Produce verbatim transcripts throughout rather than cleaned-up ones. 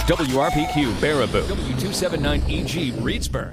W R P Q Baraboo, W two seventy-nine E G Reedsburg.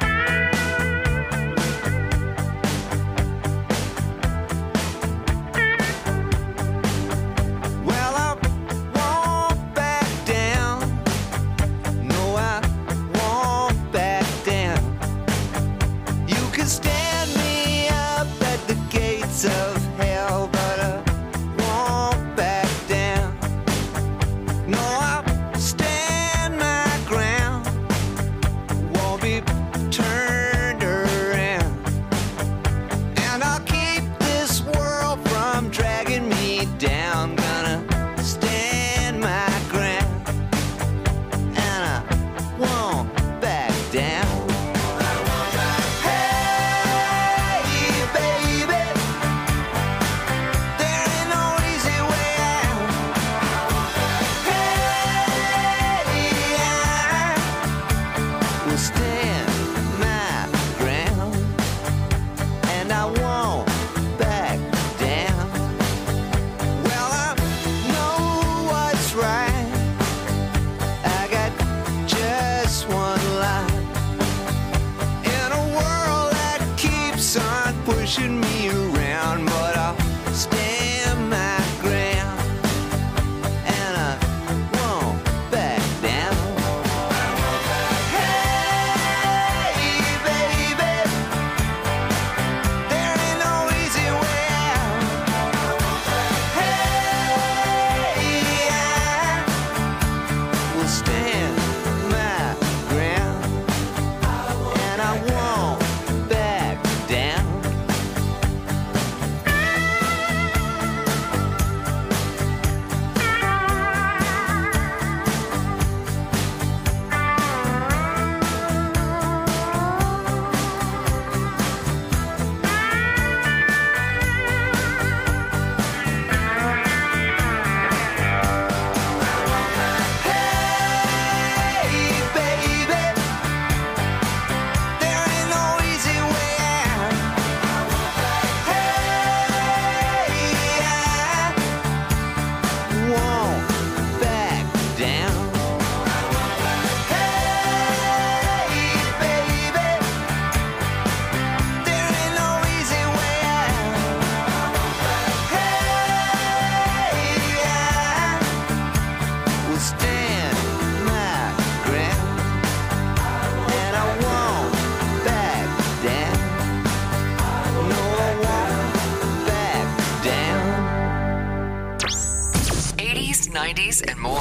nineties, and more.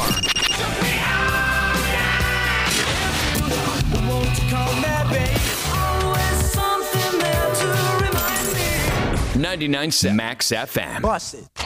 ninety-nine point seven Max F M. Bust it.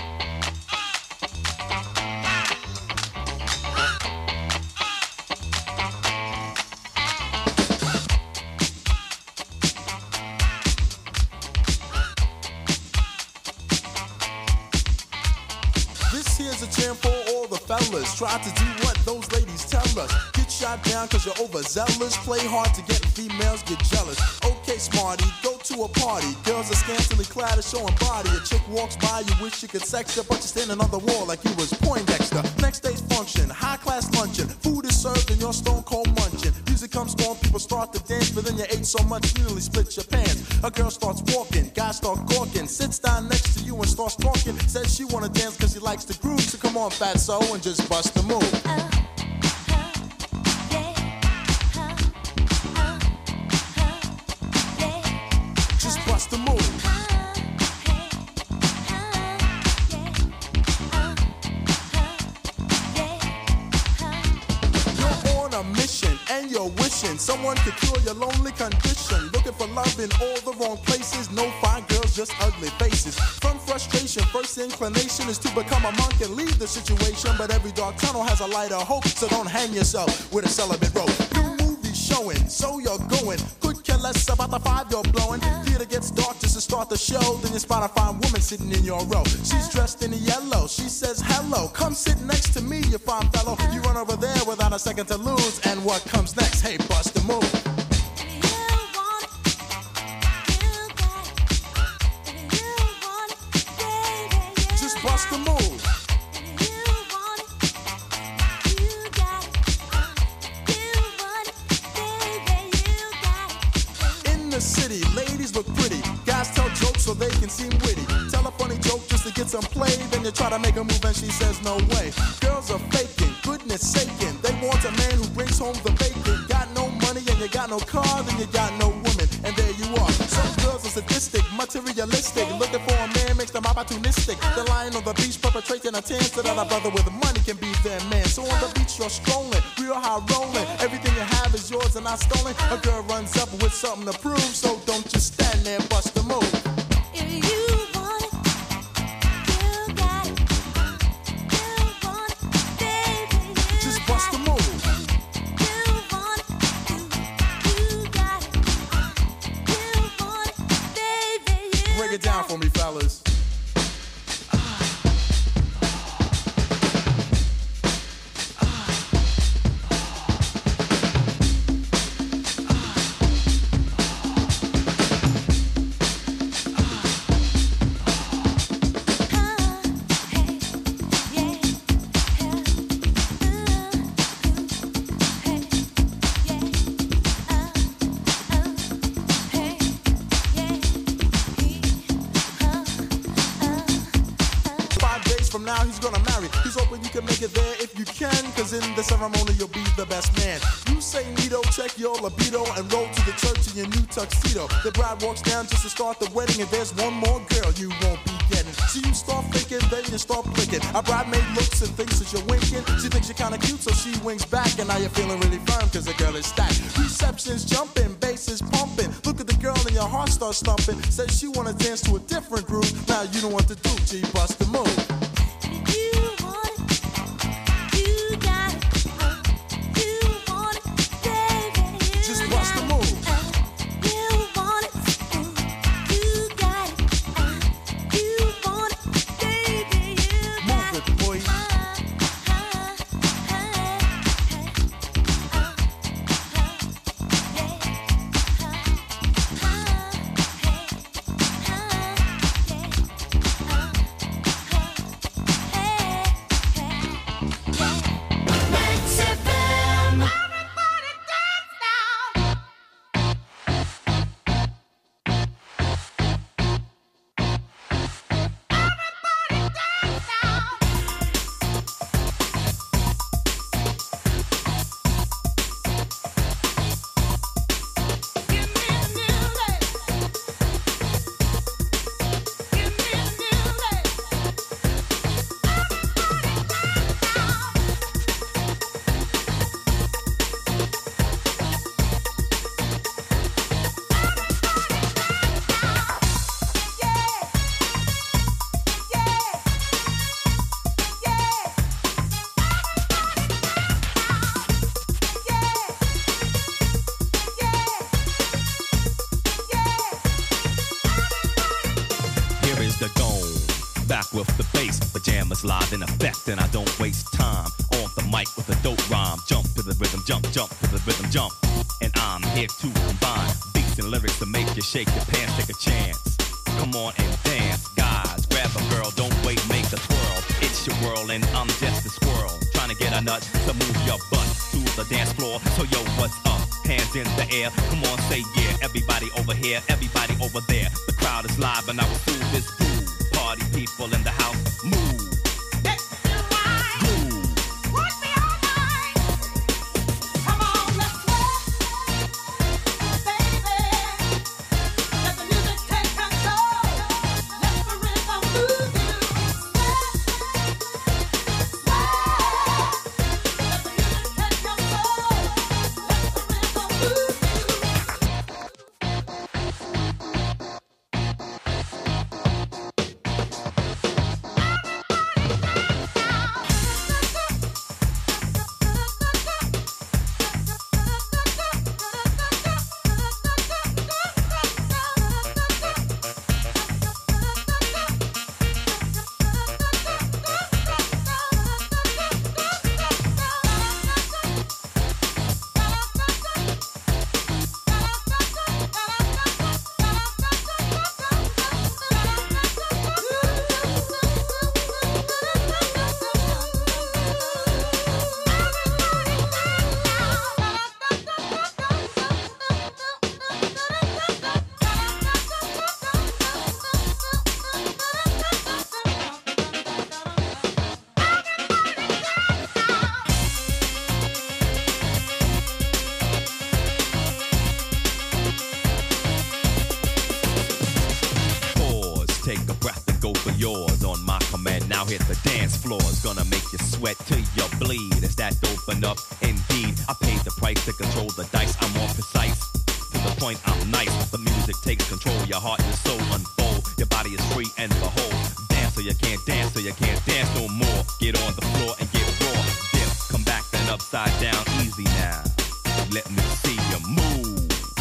Try to do what those ladies tell us. Get shot down cause you're overzealous. Play hard to get, females get jealous. Okay, smarty, go to a party. Girls are scantily clad and showing body. A chick walks by, you wish you could sex her, but you're standing on the wall like you was Poindexter. Next day's function, high class luncheon. Food is served and you're stone cold munching. Music comes on, people start to dance, but then you ate so much you nearly split your pants. A girl starts walking, guys start gawking, sits down next to you and starts talking. Says she wanna dance cause she likes the groove, so come on fatso and just bust the move. Uh. The move. You're on a mission and you're wishing someone could cure your lonely condition. Looking for love in all the wrong places. No fine girls, just ugly faces. From frustration, first inclination is to become a monk and leave the situation. But every dark tunnel has a light of hope, so don't hang yourself with a celibate rope. New movies showing, so you're going. Could care less about the five you're blowing. Theater gets dark just to start the show. Then you spot a fine woman sitting in your row. She's dressed in yellow. She says hello. Come sit next to me, you fine fellow. You run over there without a second to lose. And what comes next? Hey, bust the move. Just bust the move. the city, ladies look pretty. Guys tell jokes so they can seem witty. Tell a funny joke just to get some play. Then you try to make a move and she says no way. Girls are faking, goodness saking. They want a man who brings home the bacon. Got no money and you got no car, then you got no woman. And there you are. Some girls are sadistic, materialistic. Looking for a man makes them opportunistic. They're lying on the beach perpetrating a tan so that a brother with money can be their man. So on the beach you're strolling, real high rolling. Everything you have is yours and not stolen. A girl runs up with something to prove, so don't just stand there, bust the move. If you want it, you got it. You want it, baby, you Just bust the move. You want it, you, you got it. You want it, baby, you Break it down for me, fellas. From now he's gonna marry. He's hoping you can make it there if you can, cause in the ceremony you'll be the best man. You say neato, check your libido, and roll to the church in your new tuxedo. The bride walks down just to start the wedding, and there's one more girl you won't be getting. So you start thinking, then you start blinking. A bridemaid looks and thinks that you're winking. She thinks you're kinda cute, so she winks back, and now you're feeling really firm, cause the girl is stacked. Reception's jumping, bass is pumping. Look at the girl and your heart starts thumping. Says she wanna dance to a different groove. Now you know what to do, G, bust the move. With the bass, pajamas live in effect, and I don't waste time on the mic with a dope rhyme. Jump to the rhythm, jump, jump to the rhythm, jump. And I'm here to combine beats and lyrics to make you shake your pants, take a chance. Come on and dance, guys, grab a girl, don't wait, make a twirl. It's your world and I'm just a squirrel, trying to get a nut to move your butt to the dance floor. So yo, what's up? Hands in the air, come on, say yeah. Everybody over here, everybody over there. The crowd is live and I will do this groove. Party people in the house, move. yours on my command. Now hit the dance floor. It's gonna make you sweat till you bleed. Is that dope enough? Indeed. I paid the price to control the dice. I'm more precise. To the point, I'm nice. The music takes control. Your heart and soul unfold. Your body is free and behold. Dance so you can't dance, so you can't dance no more. Get on the floor and get raw. Dip, come back then upside down. Easy now. Let me see you move.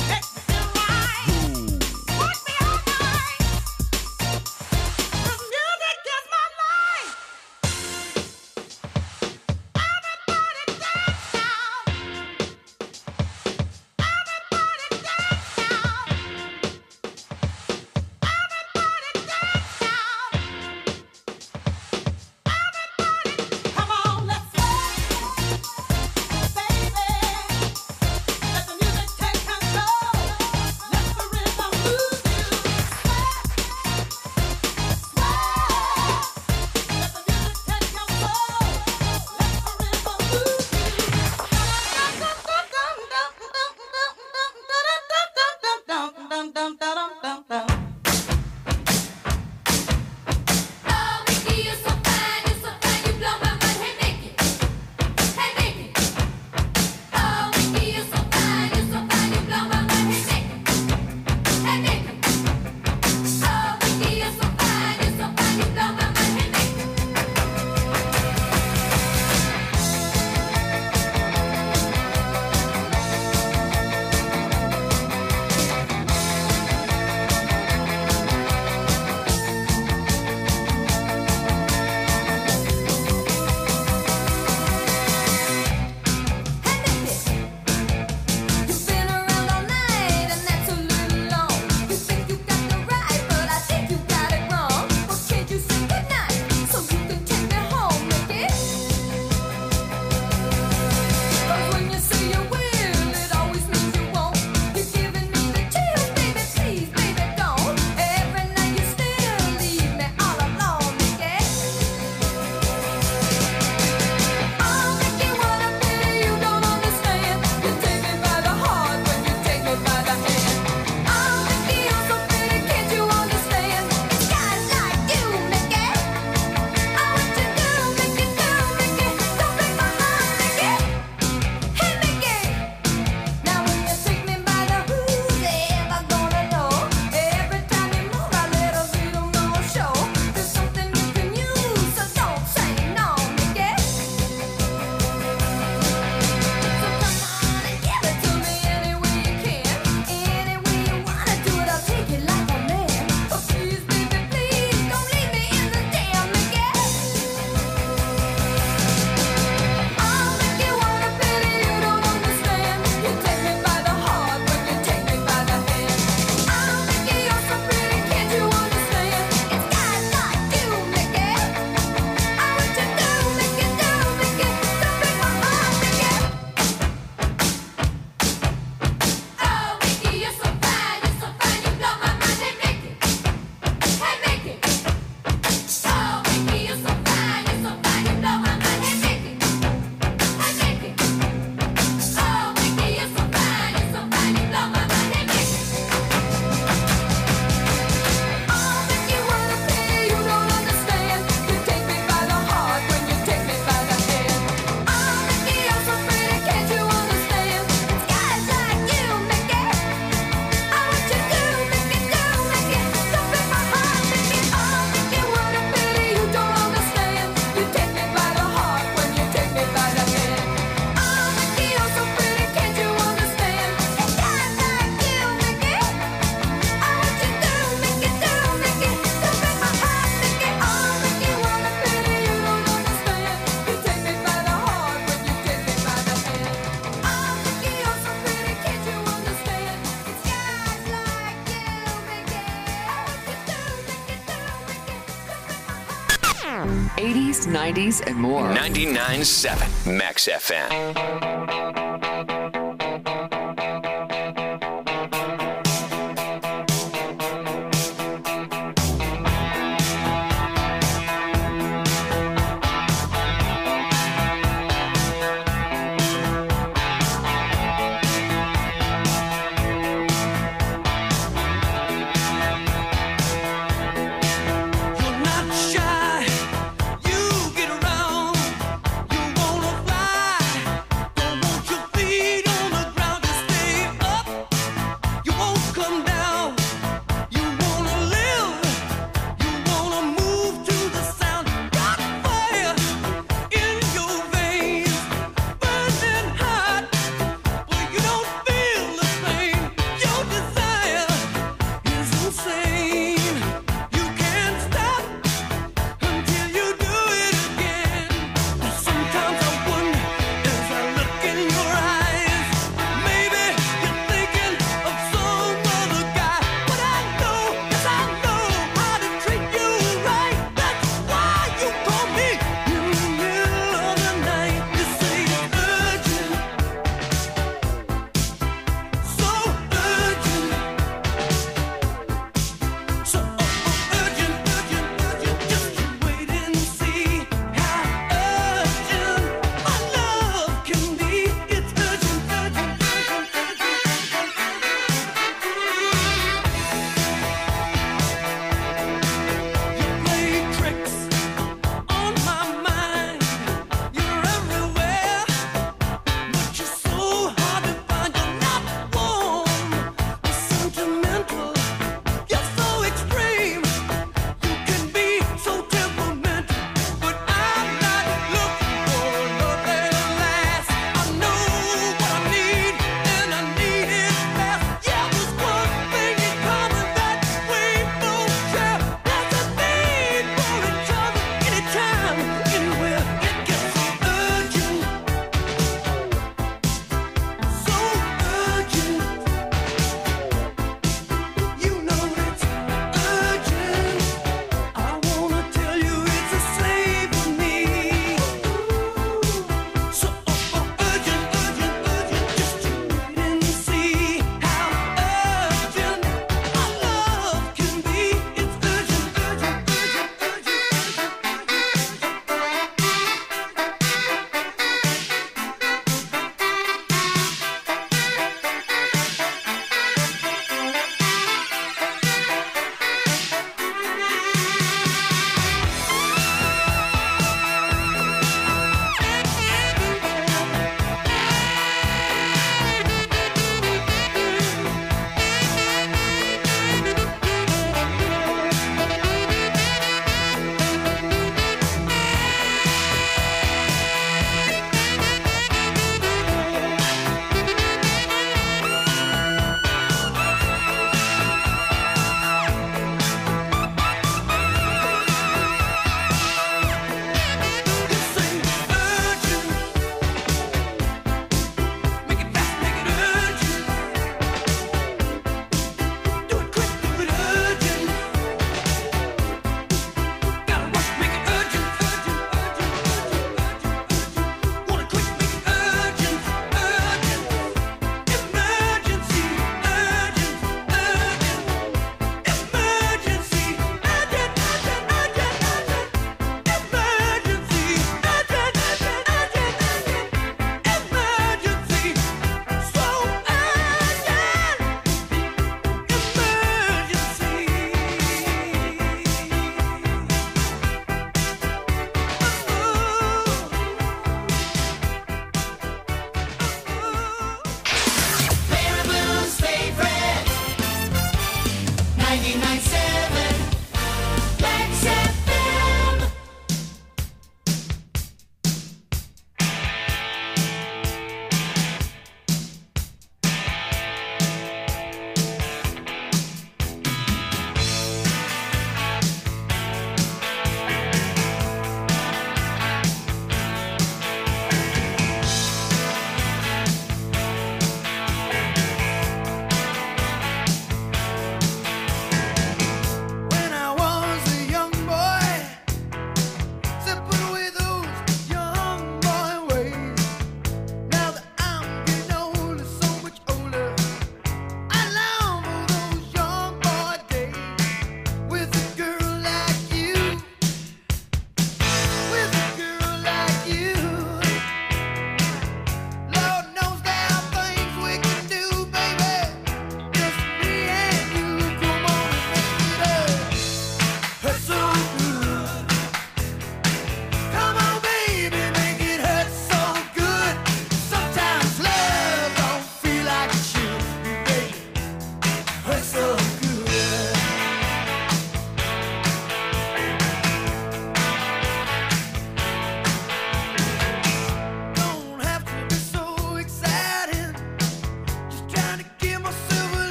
eighties, nineties, and more. ninety-nine point seven Max F M. You're not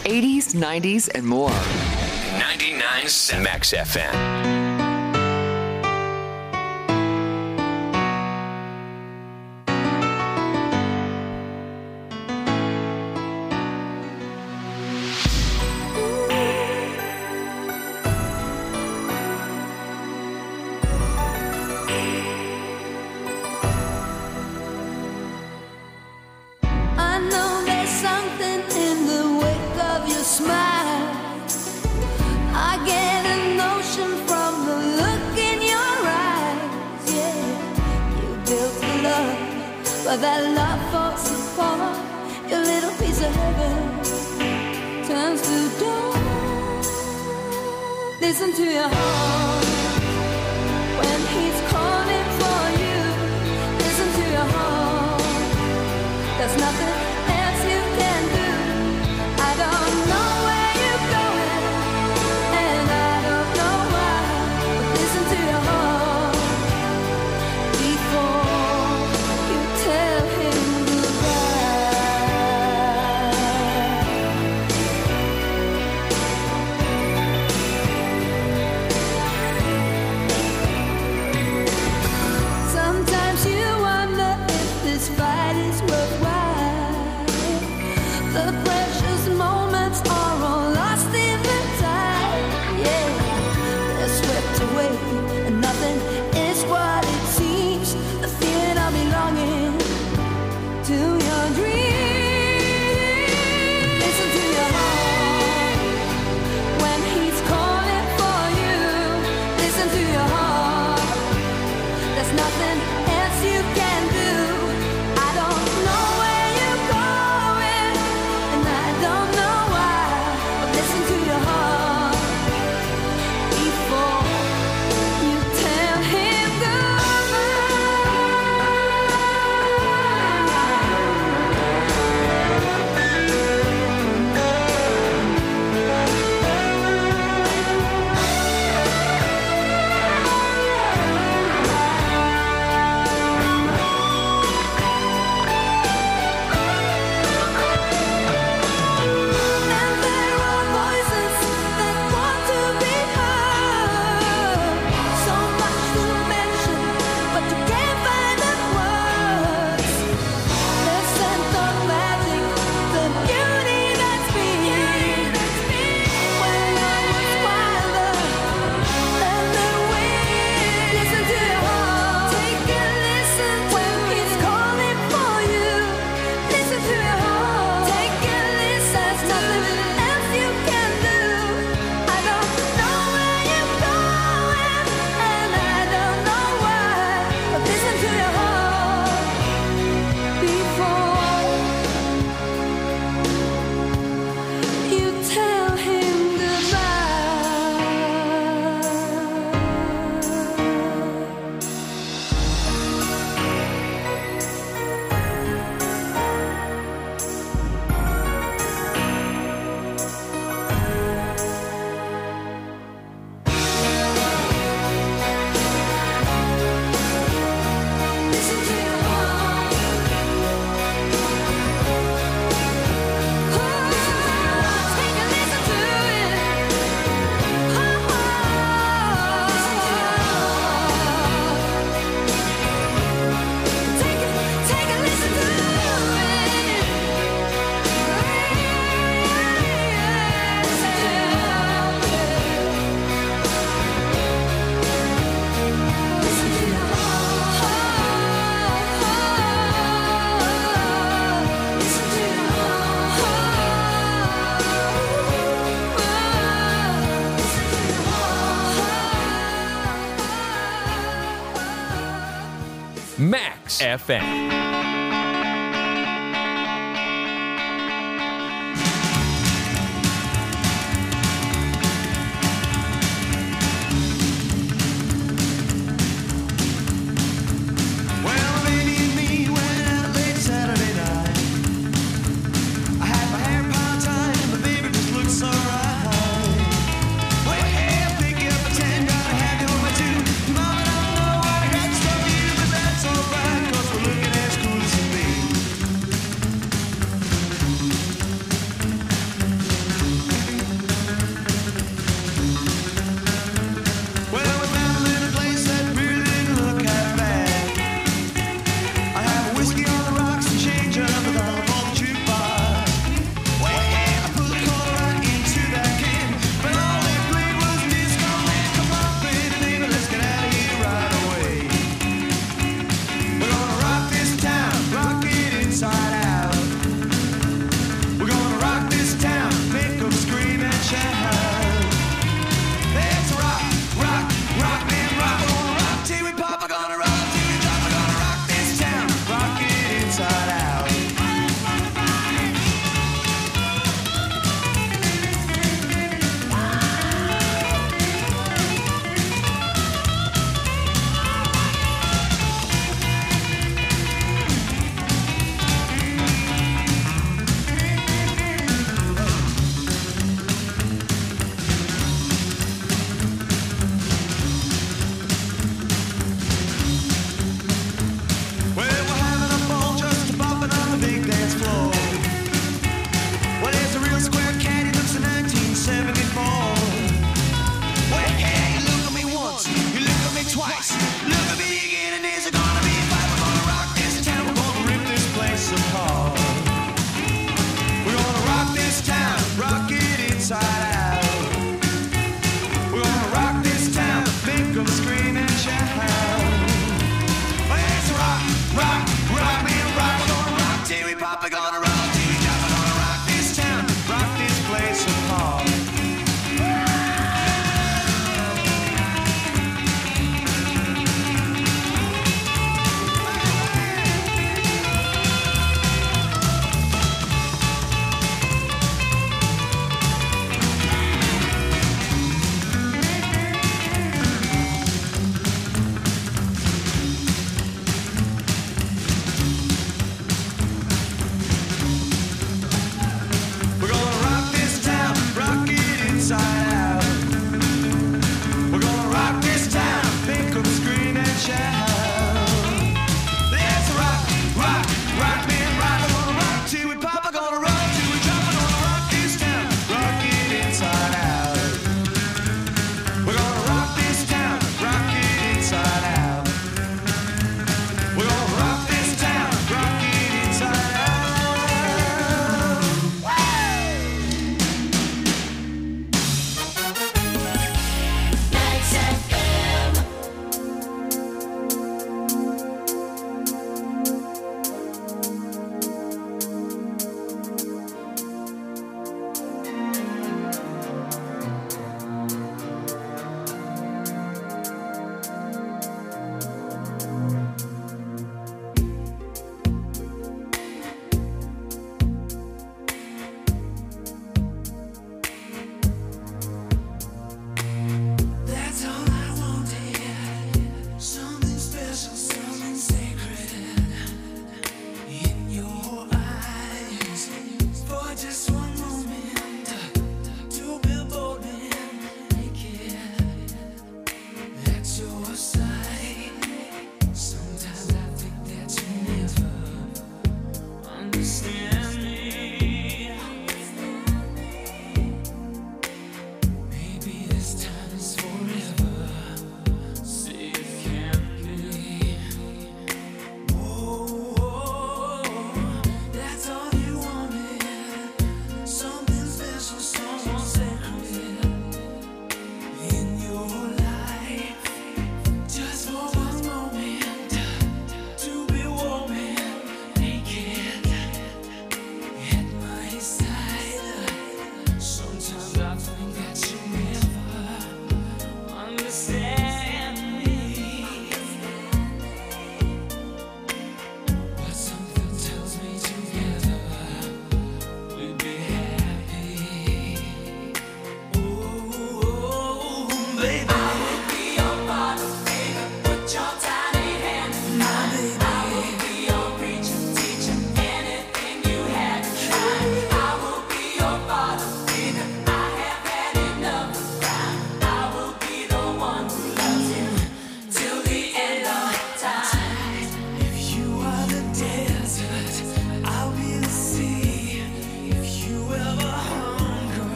eighties, nineties, and more. ninety-nine point seven Max F M. I know there's something in the wake of your smile. I get a notion from the look in your eyes. Yeah, you built the love, but that love falls apart. Your little piece of heaven turns to dawn. Listen to your heart when he's calling for you. Listen to your heart. There's nothing else you can do. I don't know where you're going, and I don't know why. But listen to your heart before you tell him goodbye. Sometimes you wonder if this fight is worthwhile. The precious moments are all lost in the tide. Yeah, they're swept away, and nothing is what it seems. The feeling of belonging to your dreams. Listen to your heart when he's calling for you. Listen to your heart. There's nothing else you can do. I don't know where you're going, and I don't know why. But listen to your heart before you tell him And there are voices that want to be heard. So much to mention, but you can't find the words. The scent of magic, the beauty that's been. When I was wilder than the wind. Listen to your heart. Take a listen when he's calling for you. Listen to your heart. Take a listen. There's nothing else you can do. I don't know where you're going, and I don't know why. But listen to your heart before you tell him goodbye. Listen to your heart. Oh, take a listen to it. Oh, take a take a listen to Max F M. Well, a lady and me went out late Saturday night. I had my hair piled tight and the baby just looked so right. Well, hey, I'll pick you up at ten, gotta have you home at two. Mama, I don't know what I got to tell you, but that's alright, 'cause we're looking as cool gonna rock till we drop. We're gonna rock this town, rock this place apart.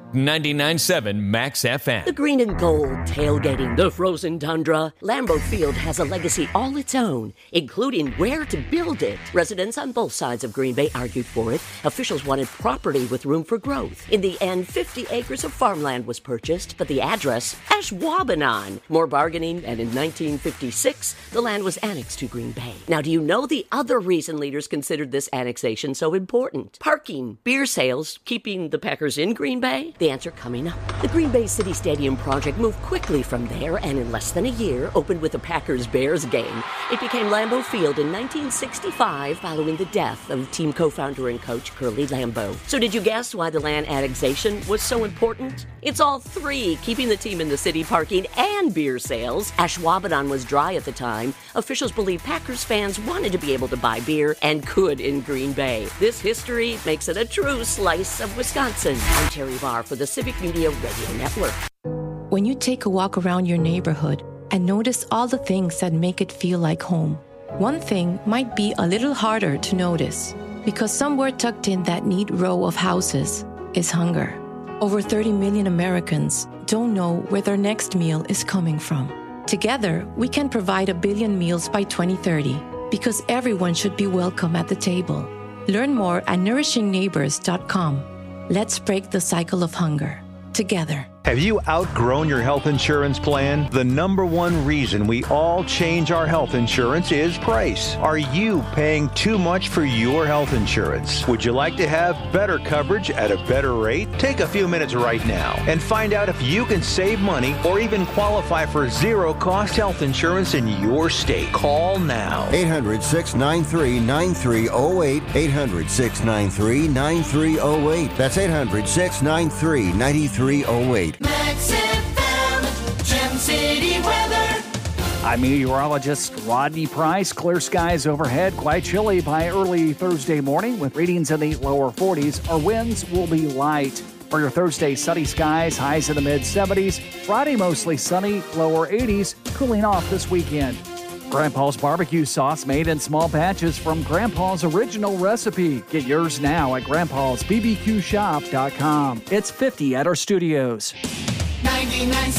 ninety-nine point seven Max F M. The green and gold, tailgating, the frozen tundra. Lambeau Field has a legacy all its own, including where to build it. Residents on both sides of Green Bay argued for it. Officials wanted property with room for growth. In the end, fifty acres of farmland was purchased, but the address, Ashwaubenon. More bargaining, and in nineteen fifty-six, the land was annexed to Green Bay. Now, do you know the other reason leaders considered this annexation so important? Parking, beer sales, keeping the Packers in Green Bay? The answer coming up. The Green Bay City Stadium project moved quickly from there and in less than a year opened with a Packers-Bears game. It became Lambeau Field in nineteen sixty-five following the death of team co-founder and coach Curly Lambeau. So did you guess why the land annexation was so important? It's all three, keeping the team in the city, parking, and beer sales. Ashwaubenon was dry at the time. Officials believe Packers fans wanted to be able to buy beer and could in Green Bay. This history makes it a true slice of Wisconsin. I'm Terry Barr for the Civic Media Radio Network. When you take a walk around your neighborhood and notice all the things that make it feel like home, one thing might be a little harder to notice because somewhere tucked in that neat row of houses is hunger. Over thirty million Americans don't know where their next meal is coming from. Together, we can provide a billion meals by twenty thirty because everyone should be welcome at the table. Learn more at nourishing neighbors dot com. Let's break the cycle of hunger together. Have you outgrown your health insurance plan? The number one reason we all change our health insurance is price. Are you paying too much for your health insurance? Would you like to have better coverage at a better rate? Take a few minutes right now and find out if you can save money or even qualify for zero-cost health insurance in your state. Call now. eight hundred, six nine three, nine three zero eight. eight hundred, six nine three, nine three zero eight. That's eight hundred, six nine three, nine three zero eight. Max F M, Gem City weather. I'm meteorologist Rodney Price. Clear skies overhead, quite chilly by early Thursday morning with readings in the lower forties. Our winds will be light. For your Thursday, sunny skies, highs in the mid seventies. Friday, mostly sunny, lower eighties, cooling off this weekend. Grandpa's barbecue sauce made in small batches from Grandpa's original recipe. Get yours now at grandpas b b q shop dot com. It's fifty at our studios. ninety-nine point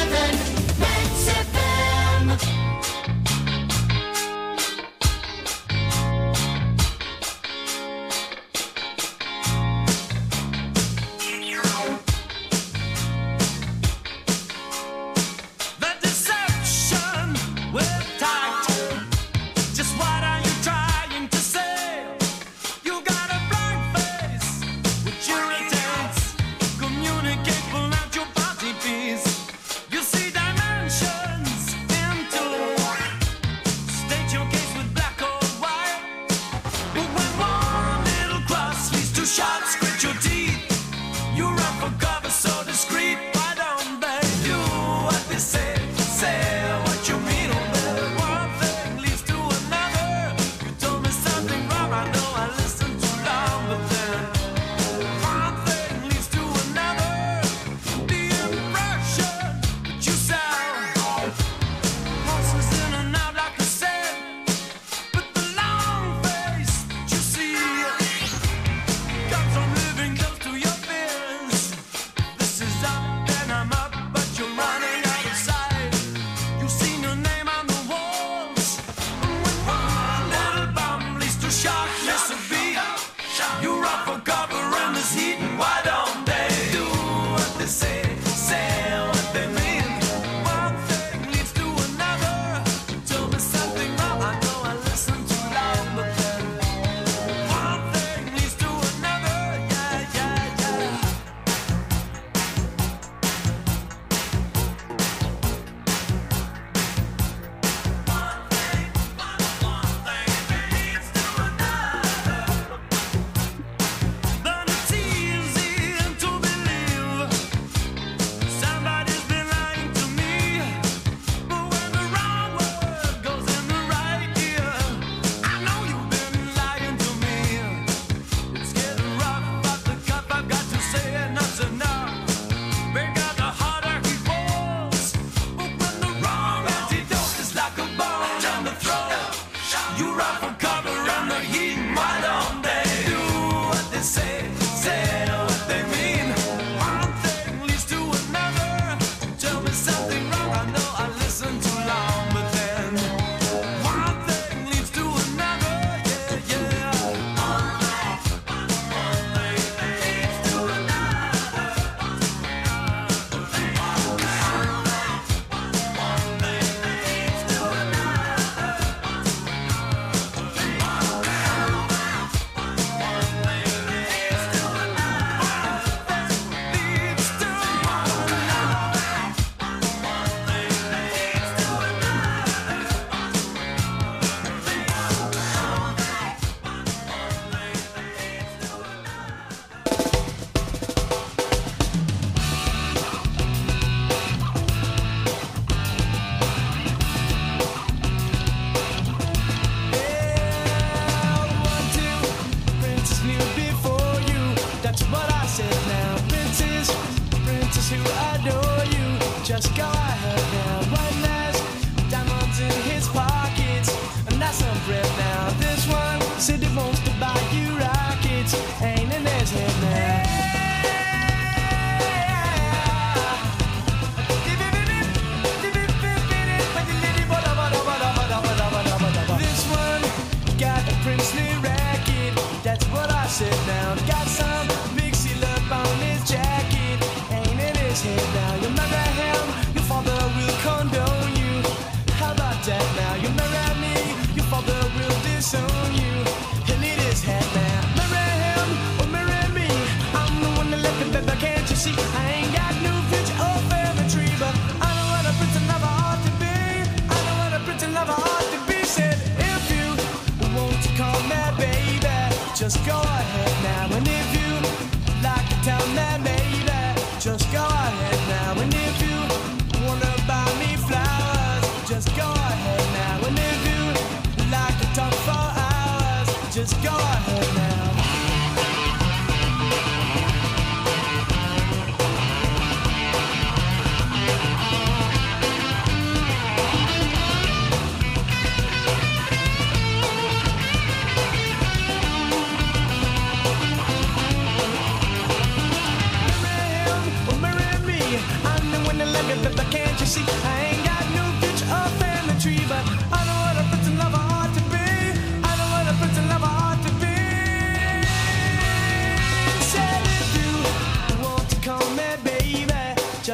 seven Max F M. The deception with tact. Just what are you trying to say? You got a blank face with irritates. Communicate, pull out your body piece.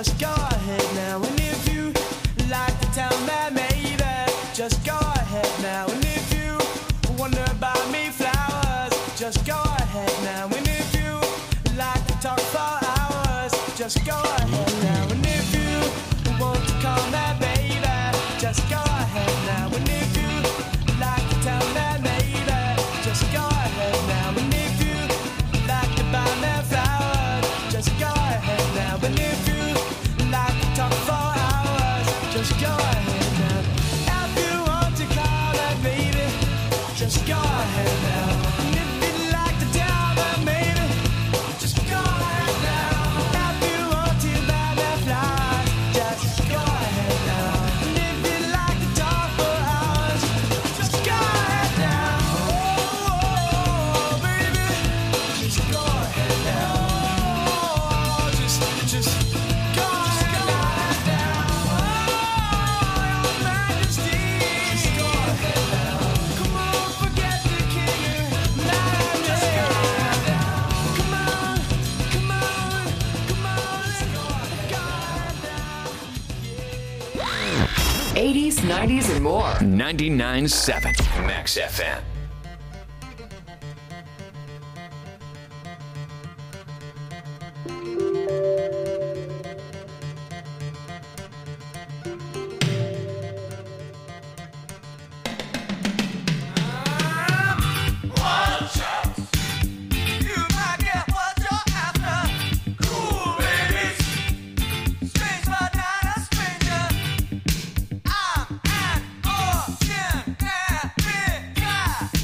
just go ahead now. And if you like to tell me maybe, just go ahead now. And if you wonder about me flowers, just go ahead now. And if you like to talk for hours, just go ahead now. And if you want to call me baby, just go ahead now. And if you like to tell me maybe, just go ahead now. And if you like to buy me flowers, just go ahead now. And if you like to talk for hours, just go ahead now. If you want to call me baby, just go ahead now. And if you like to tell me maybe, just go ahead now. If you want to buy me flowers, just go ahead now. And if you like to talk for hours, just go ahead now. Oh, baby, just go ahead now. Oh, just, just go ahead now. Oh, your Majesty, just go ahead now. Come on, forget the king. Now just go ahead now. Come on, come on, come on, let's go ahead now. eighties, nineties, and more. ninety-nine point seven Max F M. Watch out! You might get what you're after. Cool babies, strange but not a stranger. I'm an ordinary guy.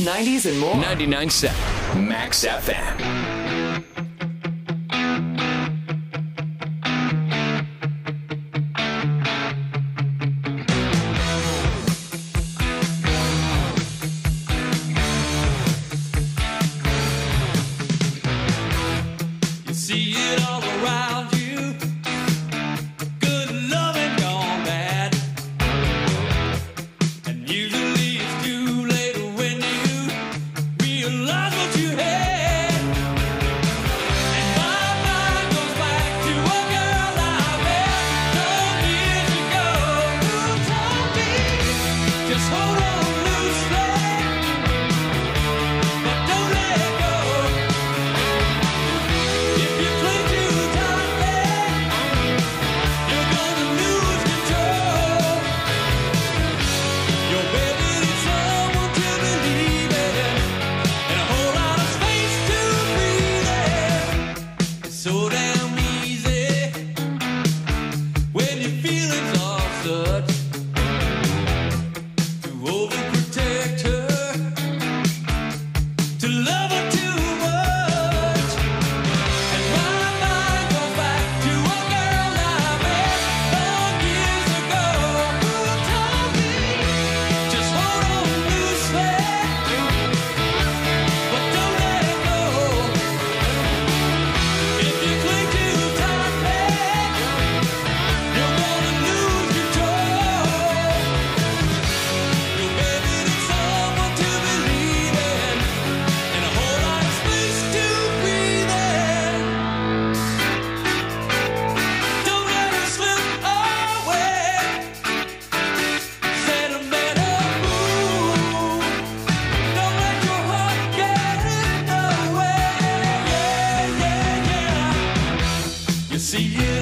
nineties and more. ninety-nine point seven Max F M. See you.